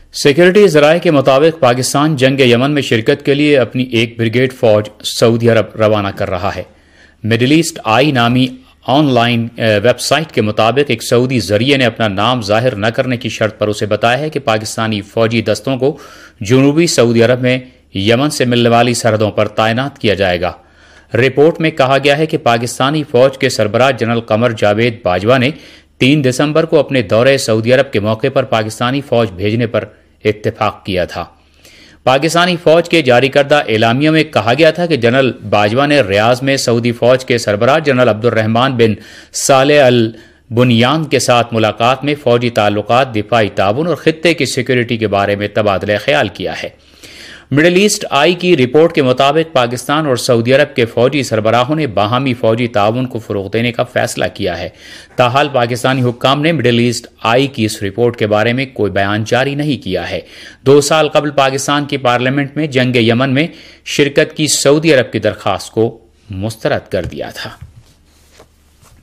Security ذرائع کے مطابق پاکستان جنگ یمن میں شرکت کے لیے اپنی ایک بریگیڈ فوج سعودی عرب روانہ کر رہا ہے۔ مڈل ایسٹ آئی نامی آن لائن ویب سائٹ کے مطابق ایک سعودی ذریعے نے اپنا نام ظاہر نہ کرنے کی شرط پر اسے بتایا ہے کہ پاکستانی فوجی دستوں کو جنوبی سعودی عرب میں یمن سے ملنے والی سرحدوں پر تعینات کیا جائے گا۔ رپورٹ میں کہا گیا ہے کہ پاکستانی فوج کے سربراہ جنرل قمر جاوید باجوہ نے 3 دسمبر کو اپنے دورے سعودی عرب کے موقع پر پاکستانی فوج بھیجنے پر اتفاق کیا تھا۔ پاکستانی فوج کے جاری کردہ اعلامیہ میں کہا گیا تھا کہ جنرل باجوہ نے ریاض میں سعودی فوج کے سربراہ جنرل عبد الرحمان بن صالح البنیان کے ساتھ ملاقات میں فوجی تعلقات، دفاعی تعاون اور خطے کی سیکورٹی کے بارے میں تبادلہ خیال کیا ہے۔ مڈل ایسٹ آئی کی رپورٹ کے مطابق پاکستان اور سعودی عرب کے فوجی سربراہوں نے باہمی فوجی تعاون کو فروغ دینے کا فیصلہ کیا ہے۔ تاحال پاکستانی حکام نے مڈل ایسٹ آئی کی اس رپورٹ کے بارے میں کوئی بیان جاری نہیں کیا ہے۔ 2 سال قبل پاکستان کی پارلیمنٹ میں جنگ یمن میں شرکت کی سعودی عرب کی درخواست کو مسترد کر دیا تھا۔